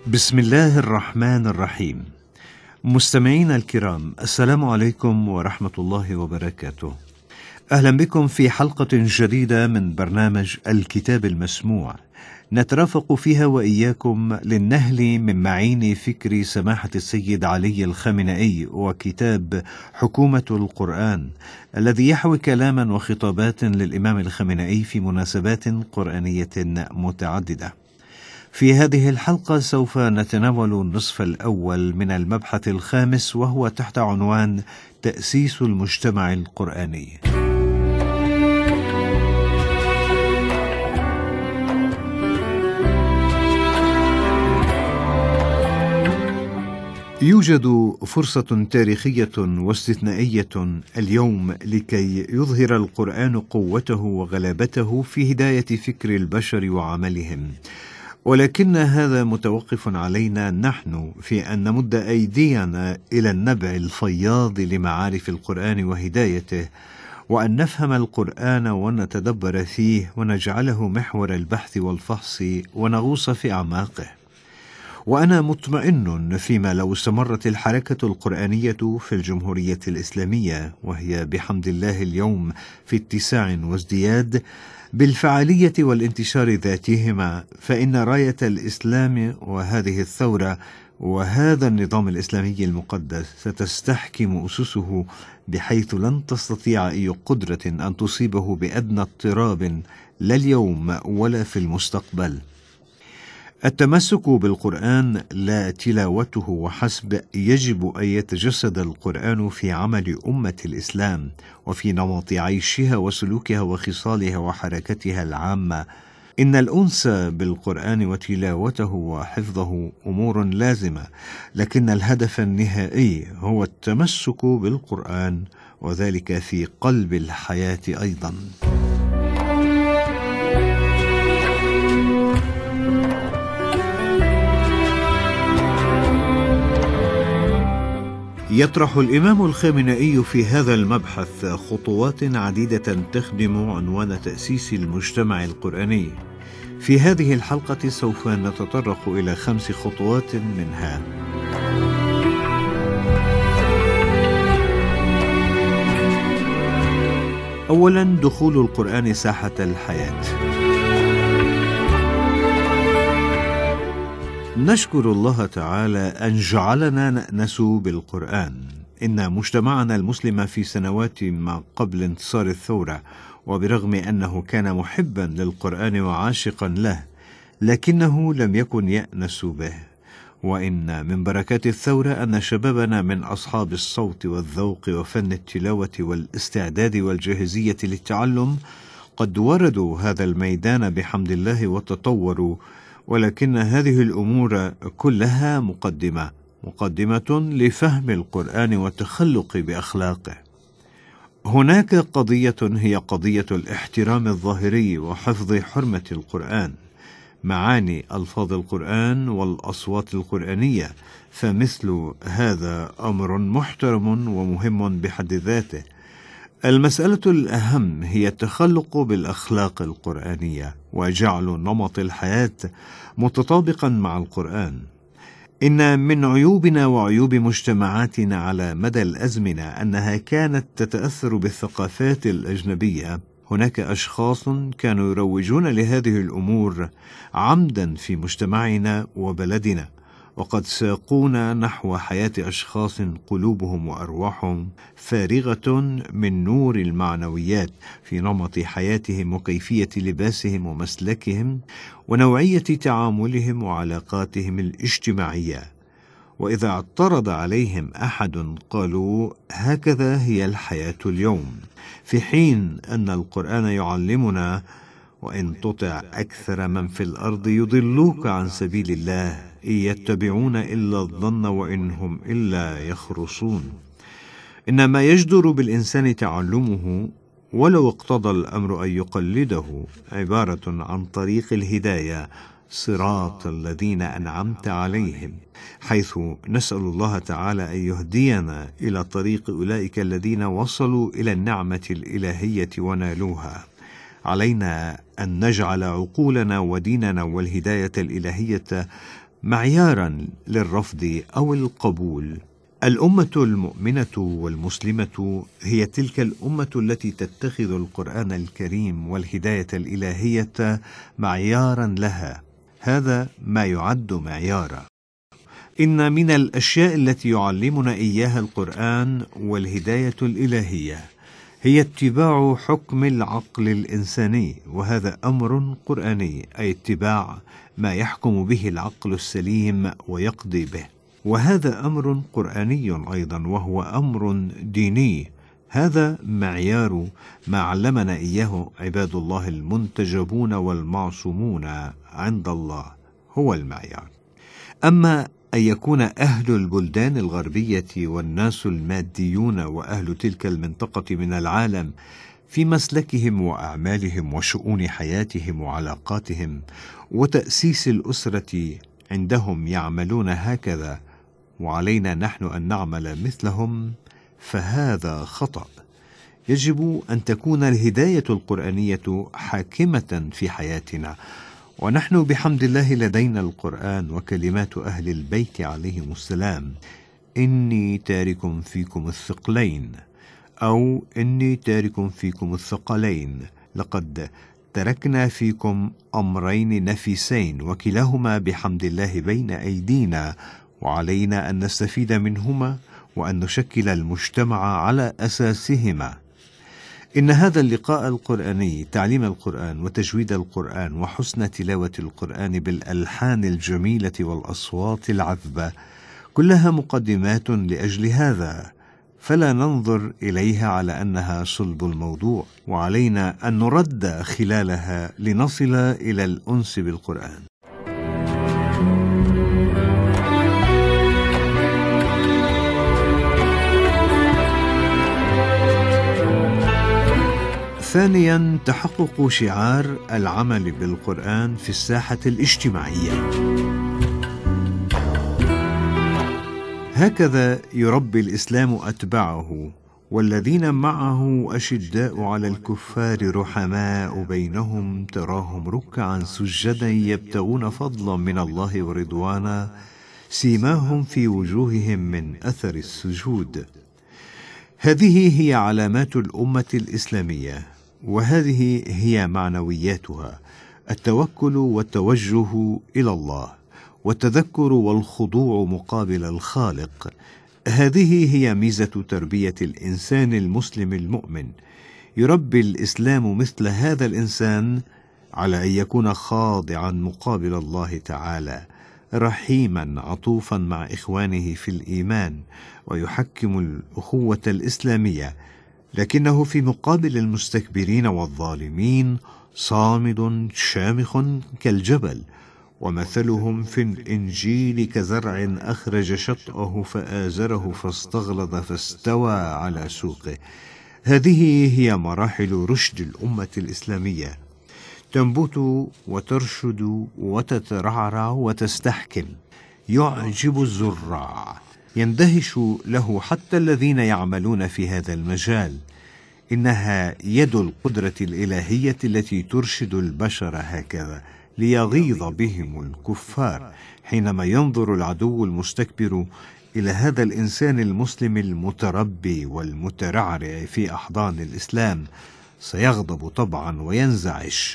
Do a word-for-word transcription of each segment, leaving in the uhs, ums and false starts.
بسم الله الرحمن الرحيم. مستمعينا الكرام، السلام عليكم ورحمة الله وبركاته. أهلا بكم في حلقة جديدة من برنامج الكتاب المسموع، نترافق فيها وإياكم للنهل من معين فكر سماحة السيد علي الخامنئي وكتاب حكومة القرآن، الذي يحوي كلاما وخطابات للإمام الخامنئي في مناسبات قرآنية متعددة. في هذه الحلقة سوف نتناول النصف الأول من المبحث الخامس، وهو تحت عنوان تأسيس المجتمع القرآني. يوجد فرصة تاريخية واستثنائية اليوم لكي يظهر القرآن قوته وغلبته في هداية فكر البشر وعملهم، ولكن هذا متوقف علينا نحن في أن نمد أيدينا إلى النبع الفياض لمعارف القرآن وهدايته، وأن نفهم القرآن ونتدبر فيه ونجعله محور البحث والفحص ونغوص في أعماقه. وأنا مطمئن فيما لو استمرت الحركة القرآنية في الجمهورية الإسلامية، وهي بحمد الله اليوم في اتساع وازدياد، بالفعالية والانتشار ذاتهما، فإن راية الإسلام وهذه الثورة وهذا النظام الإسلامي المقدس ستستحكم أسسه، بحيث لن تستطيع أي قدرة أن تصيبه بأدنى اضطراب، لا اليوم ولا في المستقبل. التمسك بالقرآن لا تلاوته وحسب، يجب أن يتجسد القرآن في عمل أمة الإسلام وفي نمط عيشها وسلوكها وخصالها وحركتها العامة. إن الأنس بالقرآن وتلاوته وحفظه أمور لازمة، لكن الهدف النهائي هو التمسك بالقرآن، وذلك في قلب الحياة أيضا. يطرح الإمام الخامنئي في هذا المبحث خطوات عديدة تخدم عنوان تأسيس المجتمع القرآني. في هذه الحلقة سوف نتطرق إلى خمس خطوات منها. أولا، دخول القرآن ساحة الحياة. نشكر الله تعالى أن جعلنا نأنس بالقرآن. إن مجتمعنا المسلم في سنوات ما قبل انتصار الثورة، وبرغم أنه كان محبا للقرآن وعاشقا له، لكنه لم يكن يأنس به. وإن من بركات الثورة أن شبابنا من أصحاب الصوت والذوق وفن التلاوة والاستعداد والجاهزية للتعلم قد وردوا هذا الميدان بحمد الله وتطوروا، ولكن هذه الأمور كلها مقدمة مقدمة لفهم القرآن والتخلق بأخلاقه. هناك قضية هي قضية الاحترام الظاهري وحفظ حرمة القرآن، معاني ألفاظ القرآن والأصوات القرآنية، فمثل هذا أمر محترم ومهم بحد ذاته. المسألة الأهم هي التخلق بالأخلاق القرآنية وجعل نمط الحياة متطابقا مع القرآن. إن من عيوبنا وعيوب مجتمعاتنا على مدى الأزمنة أنها كانت تتأثر بالثقافات الأجنبية. هناك أشخاص كانوا يروجون لهذه الأمور عمدا في مجتمعنا وبلدنا، وقد ساقونا نحو حياة أشخاص قلوبهم وأرواحهم فارغة من نور المعنويات في نمط حياتهم وكيفية لباسهم ومسلكهم ونوعية تعاملهم وعلاقاتهم الاجتماعية. وإذا اعترض عليهم أحد قالوا هكذا هي الحياة اليوم، في حين أن القرآن يعلمنا: وإن تطع أكثر من في الأرض يضلوك عن سبيل الله إن يتبعون إلا الظن وإن هم إلا يخرصون. إنما يجدر بالإنسان تعلمه ولو اقتضى الأمر أن يقلده، عبارة عن طريق الهداية، صراط الذين أنعمت عليهم، حيث نسأل الله تعالى أن يهدينا إلى طريق أولئك الذين وصلوا إلى النعمة الإلهية ونالوها. علينا أن نجعل عقولنا وديننا والهداية الإلهية معيارا للرفض أو القبول. الأمة المؤمنة والمسلمة هي تلك الأمة التي تتخذ القرآن الكريم والهداية الإلهية معيارا لها، هذا ما يعد معيارا. إن من الأشياء التي يعلمنا إياها القرآن والهداية الإلهية هي اتباع حكم العقل الإنساني، وهذا أمر قرآني، أي اتباع ما يحكم به العقل السليم ويقضي به، وهذا أمر قرآني أيضا، وهو أمر ديني. هذا معيار ما علمنا إياه عباد الله المنتجبون والمعصومون عند الله، هو المعيار. أما أن يكون أهل البلدان الغربية والناس الماديون وأهل تلك المنطقة من العالم في مسلكهم وأعمالهم وشؤون حياتهم وعلاقاتهم وتأسيس الأسرة عندهم يعملون هكذا، وعلينا نحن أن نعمل مثلهم، فهذا خطأ. يجب أن تكون الهداية القرآنية حاكمة في حياتنا، ونحن بحمد الله لدينا القرآن وكلمات أهل البيت عليهم السلام: إني تارك فيكم الثقلين، أو إني تارك فيكم الثقلين، لقد تركنا فيكم أمرين نفيسين وكلاهما بحمد الله بين أيدينا، وعلينا أن نستفيد منهما وأن نشكل المجتمع على أساسهما. إن هذا اللقاء القرآني، تعليم القرآن وتجويد القرآن وحسن تلاوة القرآن بالألحان الجميلة والأصوات العذبة، كلها مقدمات لأجل هذا، فلا ننظر إليها على أنها صلب الموضوع، وعلينا أن نرد خلالها لنصل إلى الأنس بالقرآن. ثانيا، تحقق شعار العمل بالقرآن في الساحة الاجتماعية. هكذا يربي الإسلام أتباعه: والذين معه أشداء على الكفار رحماء بينهم، تراهم ركعا سجدا يبتغون فضلا من الله ورضوانا، سيماهم في وجوههم من أثر السجود. هذه هي علامات الأمة الإسلامية، وهذه هي معنوياتها: التوكل والتوجه إلى الله، والتذكر والخضوع مقابل الخالق. هذه هي ميزة تربية الإنسان المسلم المؤمن. يربي الإسلام مثل هذا الإنسان على أن يكون خاضعا مقابل الله تعالى، رحيما عطوفا مع إخوانه في الإيمان، ويحكم الأخوة الإسلامية، لكنه في مقابل المستكبرين والظالمين صامد شامخ كالجبل. ومثلهم في الإنجيل كزرع أخرج شطأه فآزره فاستغلظ فاستوى على سوقه. هذه هي مراحل رشد الأمة الإسلامية: تنبت وترشد وتترعرع وتستحكم. يعجب الزراع، يندهش له حتى الذين يعملون في هذا المجال. إنها يد القدرة الإلهية التي ترشد البشر هكذا، ليغيظ بهم الكفار. حينما ينظر العدو المستكبر إلى هذا الإنسان المسلم المتربي والمترعرع في أحضان الإسلام، سيغضب طبعا وينزعج.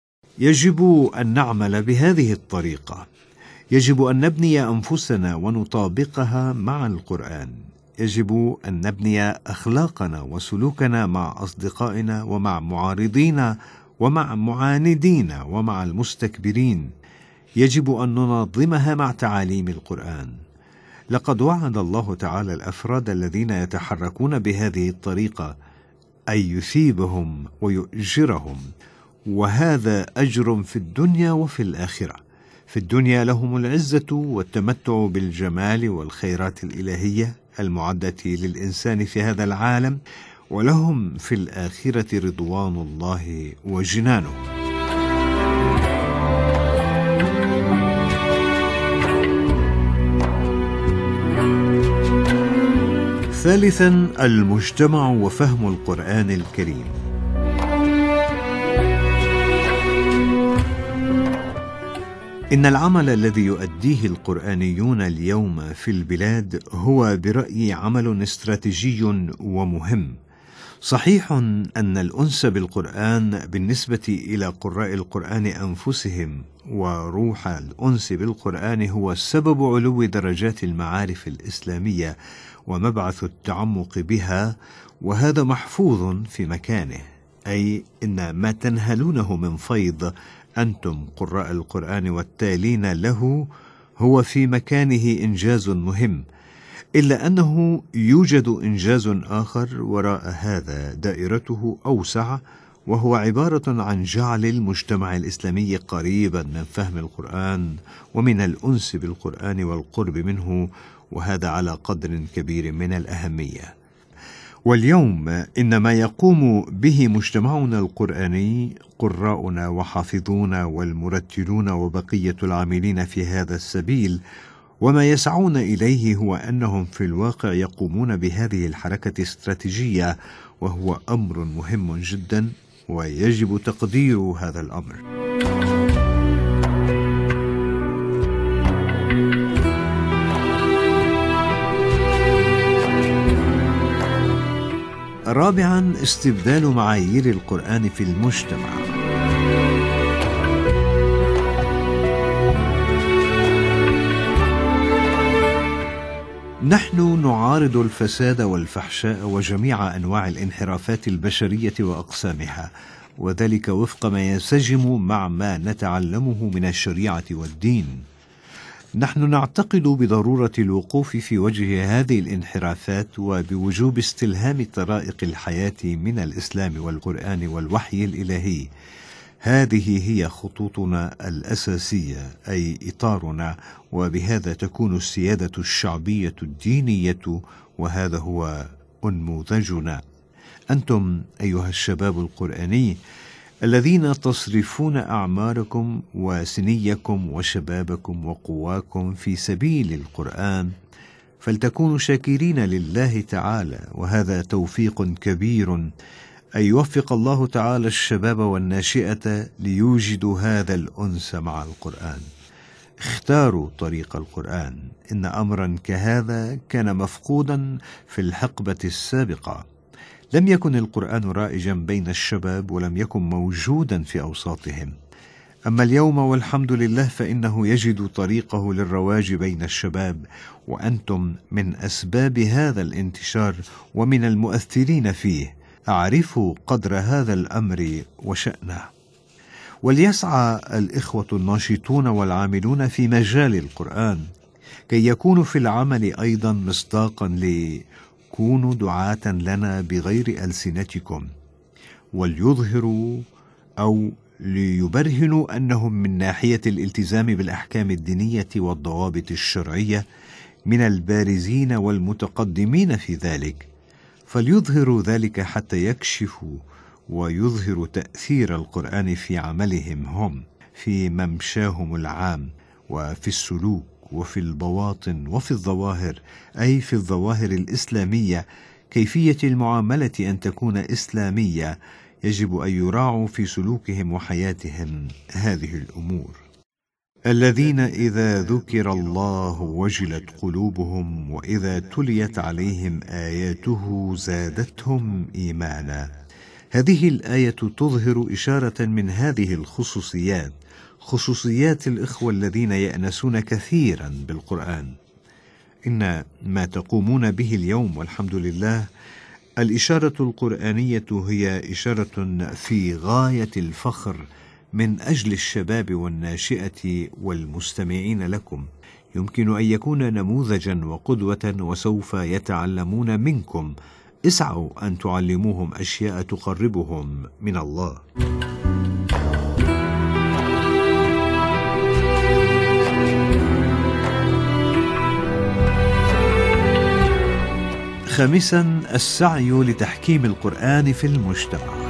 يجب أن نعمل بهذه الطريقة. يجب أن نبني أنفسنا ونطابقها مع القرآن. يجب أن نبني أخلاقنا وسلوكنا مع أصدقائنا ومع معارضينا ومع معاندين ومع المستكبرين. يجب أن ننظمها مع تعاليم القرآن. لقد وعد الله تعالى الأفراد الذين يتحركون بهذه الطريقة أن يثيبهم ويؤجرهم، وهذا أجر في الدنيا وفي الآخرة. في الدنيا لهم العزة والتمتع بالجمال والخيرات الإلهية المعدة للإنسان في هذا العالم، ولهم في الآخرة رضوان الله وجنانه. ثالثا، المجتمع وفهم القرآن الكريم. إن العمل الذي يؤديه القرآنيون اليوم في البلاد هو برأيي عمل استراتيجي ومهم. صحيح أن الأنس بالقرآن بالنسبة إلى قراء القرآن أنفسهم وروح الأنس بالقرآن هو سبب علو درجات المعارف الإسلامية ومبعث التعمق بها، وهذا محفوظ في مكانه، أي إن ما تنهلونه من فيض أنتم قراء القرآن والتالين له هو في مكانه إنجاز مهم، إلا أنه يوجد إنجاز آخر وراء هذا دائرته أوسع، وهو عبارة عن جعل المجتمع الإسلامي قريبا من فهم القرآن ومن الأنس بالقرآن والقرب منه، وهذا على قدر كبير من الأهمية. واليوم إن ما يقوم به مجتمعنا القرآني قراؤنا وحافظونا والمرتلون وبقية العاملين في هذا السبيل، وما يسعون إليه هو أنهم في الواقع يقومون بهذه الحركة الاستراتيجية، وهو أمر مهم جدا ويجب تقدير هذا الأمر. رابعا، استبدال معايير القرآن في المجتمع. نحن نعارض الفساد والفحشاء وجميع أنواع الانحرافات البشرية وأقسامها، وذلك وفق ما ينسجم مع ما نتعلمه من الشريعة والدين. نحن نعتقد بضرورة الوقوف في وجه هذه الانحرافات وبوجوب استلهام طرائق الحياة من الإسلام والقرآن والوحي الإلهي. هذه هي خطوطنا الأساسية، أي إطارنا، وبهذا تكون السيادة الشعبية الدينية، وهذا هو أنموذجنا. أنتم أيها الشباب القرآني الذين تصرفون أعماركم وسنيكم وشبابكم وقواكم في سبيل القرآن، فلتكونوا شاكرين لله تعالى، وهذا توفيق كبير، أن يوفق الله تعالى الشباب والناشئة ليوجدوا هذا الأنس مع القرآن. اختاروا طريق القرآن. إن أمرا كهذا كان مفقودا في الحقبة السابقة. لم يكن القرآن رائجا بين الشباب ولم يكن موجودا في أوساطهم. أما اليوم والحمد لله فإنه يجد طريقه للرواج بين الشباب، وأنتم من أسباب هذا الانتشار ومن المؤثرين فيه. أعرفوا قدر هذا الأمر وشأنه. وليسعى الإخوة الناشطون والعاملون في مجال القرآن كي يكونوا في العمل أيضا مصداقا لكونوا دعاة لنا بغير ألسنتكم، وليظهروا أو ليبرهنوا أنهم من ناحية الالتزام بالأحكام الدينية والضوابط الشرعية من البارزين والمتقدمين في ذلك، فليظهروا ذلك حتى يكشفوا ويظهروا تأثير القرآن في عملهم هم، في ممشاهم العام وفي السلوك وفي البواطن وفي الظواهر، أي في الظواهر الإسلامية. كيفية المعاملة أن تكون إسلامية، يجب أن يراعوا في سلوكهم وحياتهم هذه الأمور. الذين إذا ذكر الله وجلت قلوبهم وإذا تليت عليهم آياته زادتهم إيمانا. هذه الآية تظهر إشارة من هذه الخصوصيات، خصوصيات الإخوة الذين يأنسون كثيرا بالقرآن. إن ما تقومون به اليوم والحمد لله، الإشارة القرآنية هي إشارة في غاية الفخر من أجل الشباب والناشئة والمستمعين لكم. يمكن أن يكون نموذجا وقدوة، وسوف يتعلمون منكم. اسعوا أن تعلموهم أشياء تقربهم من الله. خامسا، السعي لتحكيم القرآن في المجتمع.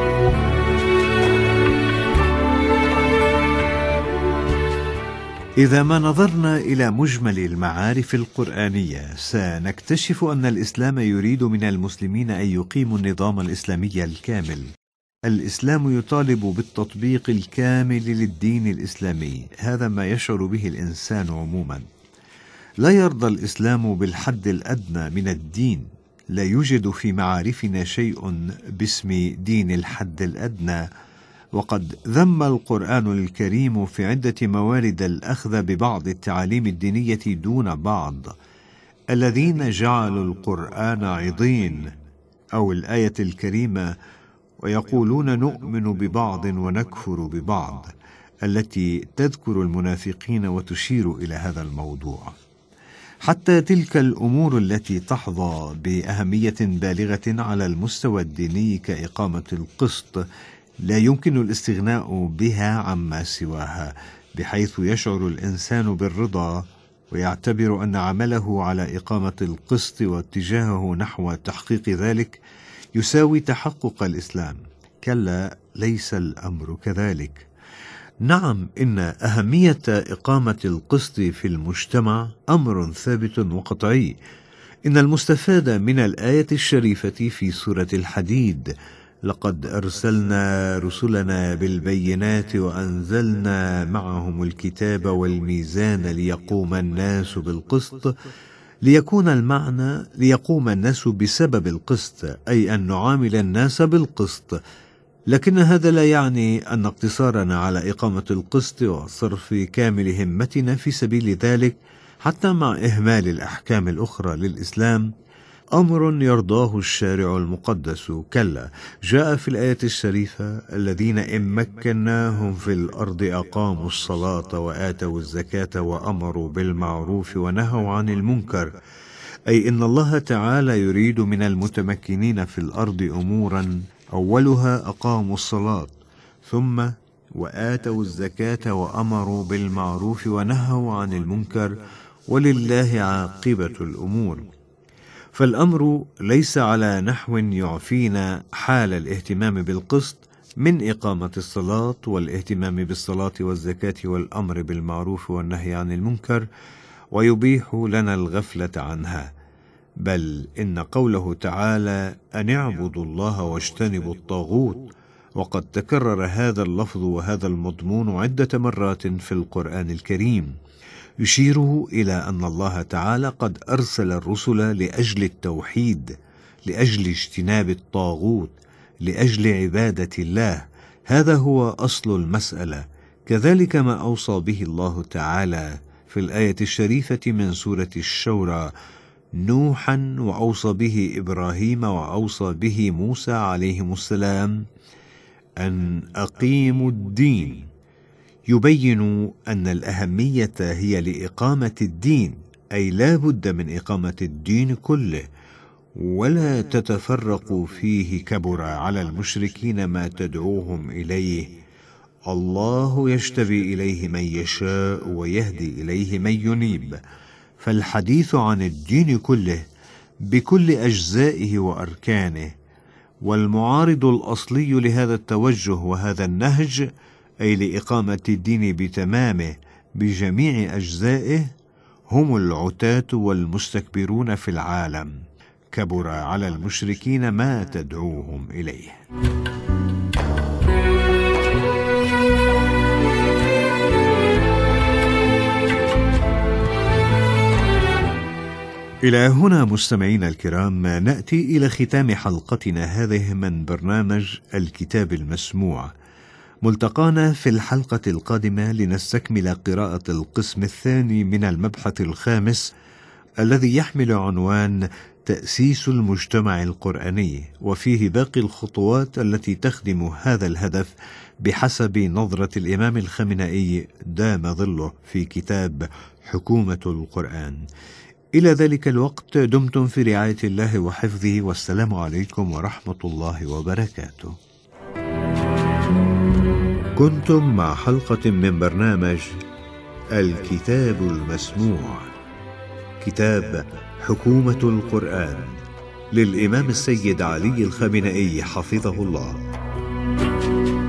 إذا ما نظرنا إلى مجمل المعارف القرآنية سنكتشف أن الإسلام يريد من المسلمين أن يقيموا النظام الإسلامي الكامل، الإسلام يطالب بالتطبيق الكامل للدين الإسلامي، هذا ما يشعر به الإنسان عموما. لا يرضى الإسلام بالحد الأدنى من الدين، لا يوجد في معارفنا شيء باسم دين الحد الأدنى، وقد ذم القرآن الكريم في عدة موارد الأخذ ببعض التعاليم الدينية دون بعض. الذين جعلوا القرآن عضين، أو الآية الكريمة ويقولون نؤمن ببعض ونكفر ببعض، التي تذكر المنافقين وتشير إلى هذا الموضوع. حتى تلك الأمور التي تحظى بأهمية بالغة على المستوى الديني كإقامة القسط لا يمكن الاستغناء بها عما سواها، بحيث يشعر الإنسان بالرضا ويعتبر أن عمله على إقامة القسط واتجاهه نحو تحقيق ذلك يساوي تحقق الإسلام. كلا، ليس الأمر كذلك. نعم، إن أهمية إقامة القسط في المجتمع أمر ثابت وقطعي. إن المستفاد من الآية الشريفة في سورة الحديد: لقد أرسلنا رسلنا بالبينات وأنزلنا معهم الكتاب والميزان ليقوم الناس بالقسط، ليكون المعنى ليقوم الناس بسبب القسط، أي أن نعامل الناس بالقسط. لكن هذا لا يعني أن اقتصارنا على إقامة القسط وصرف كامل همتنا في سبيل ذلك، حتى مع إهمال الأحكام الأخرى للإسلام، أمر يرضاه الشارع المقدس. كلا، جاء في الآية الشريفة: الذين إن مكناهم في الأرض أقاموا الصلاة وآتوا الزكاة وأمروا بالمعروف ونهوا عن المنكر، أي إن الله تعالى يريد من المتمكنين في الأرض أمورا، أولها أقاموا الصلاة، ثم وآتوا الزكاة وأمروا بالمعروف ونهوا عن المنكر، ولله عاقبة الأمور. فالأمر ليس على نحو يعفينا حال الاهتمام بالقسط من إقامة الصلاة والاهتمام بالصلاة والزكاة والأمر بالمعروف والنهي عن المنكر ويبيح لنا الغفلة عنها، بل إن قوله تعالى: أن اعبدوا الله واجتنبوا الطاغوت، وقد تكرر هذا اللفظ وهذا المضمون عدة مرات في القرآن الكريم، يشير إلى أن الله تعالى قد أرسل الرسل لأجل التوحيد، لأجل اجتناب الطاغوت، لأجل عبادة الله. هذا هو أصل المسألة، كذلك ما أوصى به الله تعالى في الآية الشريفة من سورة الشورى نوحا، وأوصى به إبراهيم، وأوصى به موسى عليهم السلام: أن أقيموا الدين. يبين أن الأهمية هي لإقامة الدين، أي لا بد من إقامة الدين كله، ولا تتفرقوا فيه. كبر على المشركين ما تدعوهم إليه، الله يجتبي إليه من يشاء ويهدي إليه من ينيب. فالحديث عن الدين كله بكل أجزائه وأركانه، والمعارض الأصلي لهذا التوجه وهذا النهج، أي لإقامة الدين بتمامه بجميع أجزائه، هم العتاة والمستكبرون في العالم. كبر على المشركين ما تدعوهم إليه. إلى هنا مستمعينا الكرام نأتي إلى ختام حلقتنا هذه من برنامج الكتاب المسموع. ملتقانا في الحلقة القادمة لنستكمل قراءة القسم الثاني من المبحث الخامس الذي يحمل عنوان تأسيس المجتمع القرآني، وفيه باقي الخطوات التي تخدم هذا الهدف بحسب نظرة الإمام الخامنئي دام ظله في كتاب حكومة القرآن. إلى ذلك الوقت دمتم في رعاية الله وحفظه، والسلام عليكم ورحمة الله وبركاته. كنتم مع حلقة من برنامج الكتاب المسموع، كتاب حكومة القرآن للإمام السيد علي الخامنئي حفظه الله.